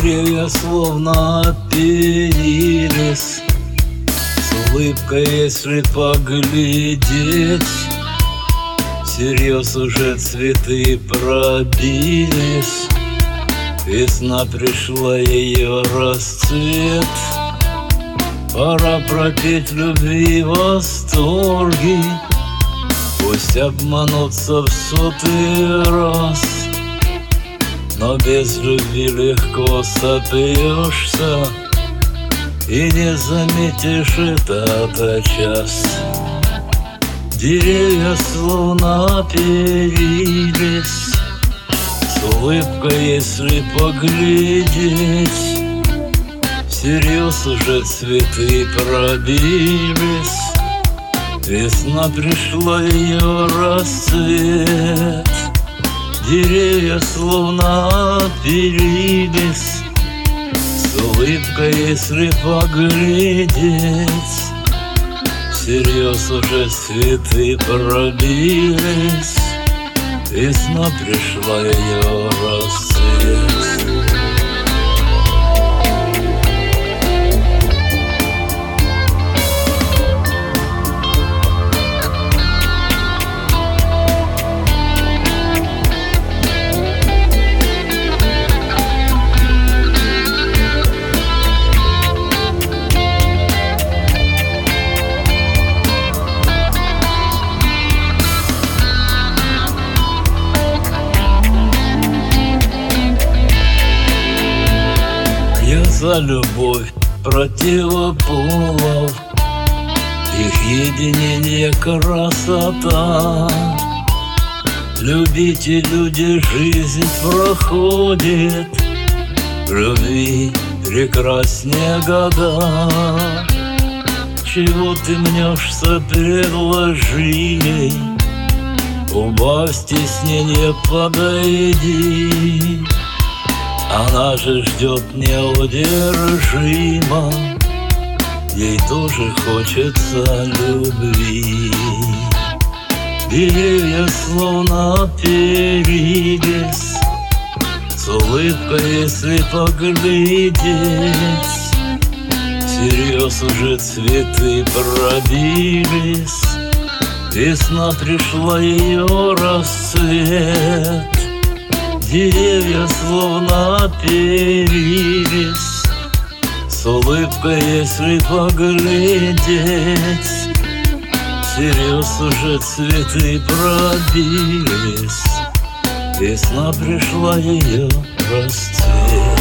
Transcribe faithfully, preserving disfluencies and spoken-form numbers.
Деревья словно оперились, с улыбкой, если поглядеть, всерьез уже цветы пробились. Весна пришла, ее расцвет. Пора пропеть любви восторги, пусть обманутся в сотый раз. Но без любви легко сопьешься и не заметишь этот час. Деревья словно оперились, с улыбкой, если поглядеть, всерьез уже цветы пробились. Весна пришла, ее расцвет. Деревья словно оперились, с улыбкой, если поглядеть, всерьез уже цветы пробились. Весна пришла, ее расцвет. Я за любовь противополов, их единение красота. Любите, люди, жизнь проходит, в любви прекраснее года. Чего ты мнешься, предложи ей, убавь стеснение, подойди. Она же ждет неудержимо, ей тоже хочется любви. Деревья словно оперились, с улыбкой, если поглядеть, всерьез уже цветы пробились. Весна пришла, ее расцвет. Деревья словно оперились, с улыбкой, если поглядеть, всерьез уже цветы пробились. Весна пришла, ее расцвет.